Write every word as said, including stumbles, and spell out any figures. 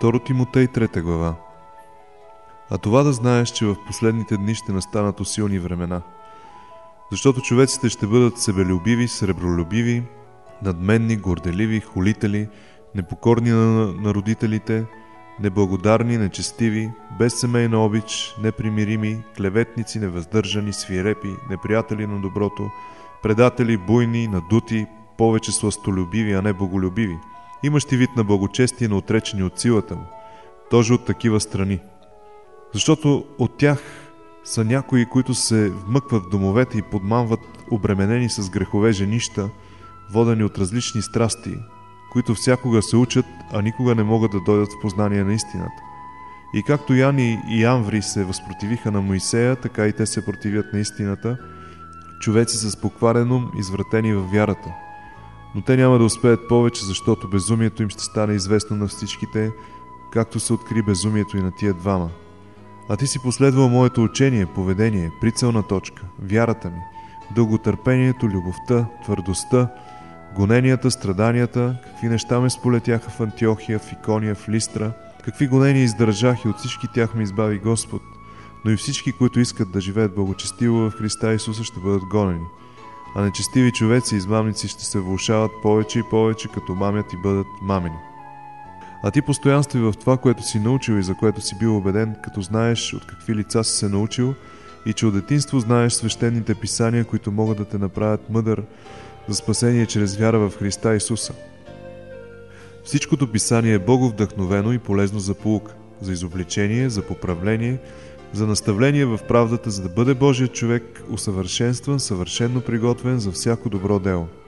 Второ Тимотей, трета глава. А това да знаеш, че в последните дни ще настанат усилни времена. Защото човеците ще бъдат себелюбиви, сребролюбиви, надменни, горделиви, холители, непокорни на, на родителите, неблагодарни, нечестиви, без семейна обич, непримирими, клеветници, невъздържани, свирепи, неприятели на доброто, предатели, буйни, надути, повече сластолюбиви, а не боголюбиви, имащи вид на благочестие, но отречени от силата му, тоже от такива страни. Защото от тях са някои, които се вмъкват в домовете и подмамват обременени с грехове женища, водени от различни страсти, които всякога се учат, а никога не могат да дойдат в познание на истината. И както Яни и Амври се възпротивиха на Моисея, така и те се противят на истината, човеци с покварен ум, извратени във вярата. Но те няма да успеят повече, защото безумието им ще стане известно на всичките, както се откри безумието и на тия двама. А ти си последвал моето учение, поведение, прицелна точка, вярата ми, дълготърпението, любовта, твърдостта, гоненията, страданията, какви неща ме сполетяха в Антиохия, в Икония, в Листра, какви гонения издържах и от всички тях ме избави Господ, но и всички, които искат да живеят благочестиво в Христа Исуса, ще бъдат гонени. А нечестиви човеци и измамници ще се влошават повече и повече, като мамят и бъдат мамени. А ти постоянствай в това, което си научил и за което си бил убеден, като знаеш от какви лица си се научил и че от детинство знаеш свещените писания, които могат да те направят мъдър за спасение чрез вяра в Христа Исуса. Всичкото писание е боговдъхновено и полезно за поука, за изобличение, за поправление, за наставление в правдата, за да бъде Божият човек усъвършенстван, съвършенно приготвен за всяко добро дело.